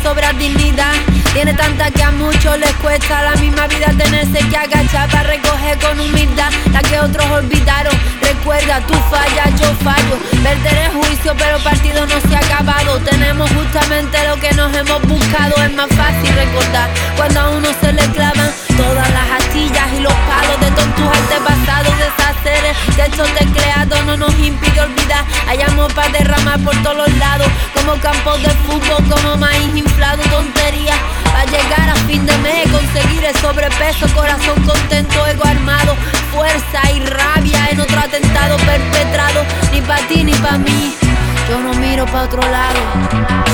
sobra dignidad. Tiene tanta que a muchos les cuesta la misma vida tenerse que agachar para recoger con humildad la que otros olvidaron. Recuerda, tú fallas, yo fallo. Perder el juicio, pero el partido no se ha acabado. Tenemos justamente lo que nos hemos buscado. Es más fácil recordar cuando a uno se le clavan todas las astillas y los palos de todos tus antepasados. Deshacer de estos descreados no nos impide olvidar. Hay amor para derramar por todos los lados, como campos de fútbol, como maíz inflado. Tonterías para llegar a fin de mes, conseguir el sobrepeso, corazón contento, ego armado, fuerza y rabia en otro atentado perpetrado. Ni pa' ti ni pa' mí, yo no miro pa' otro lado.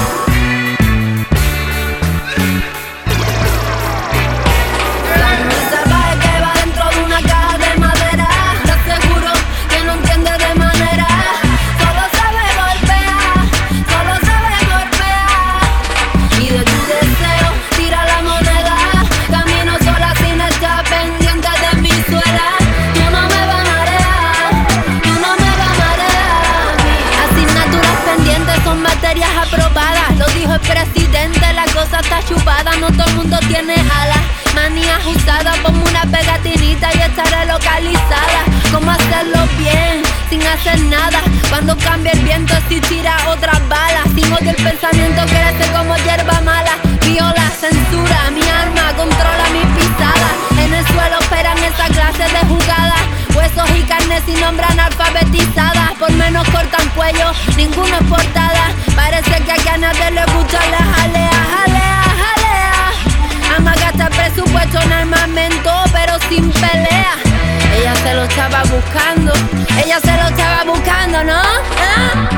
Aprobadas, lo dijo el presidente, la cosa está chupada, no todo el mundo tiene alas. Manías usadas, ponme una pegatinita y estaré localizada. Cómo hacerlo bien, sin hacer nada. Cuando cambie el viento existirá otras balas. Sin odio el pensamiento crece como hierba mala. Viola, censura, mi arma controla mis pisadas. En el suelo esperan esa clase de jugadas. Huesos y carne sin nombre analfabetizadas. Por menos cortan cuello, ninguno es portada. Parece que aquí a nadie le gusta la jalea, jalea, jalea. Ama gastar presupuesto en armamento, pero sin pelea. Ella se lo estaba buscando, ella se lo estaba buscando, ¿no? ¿Ah?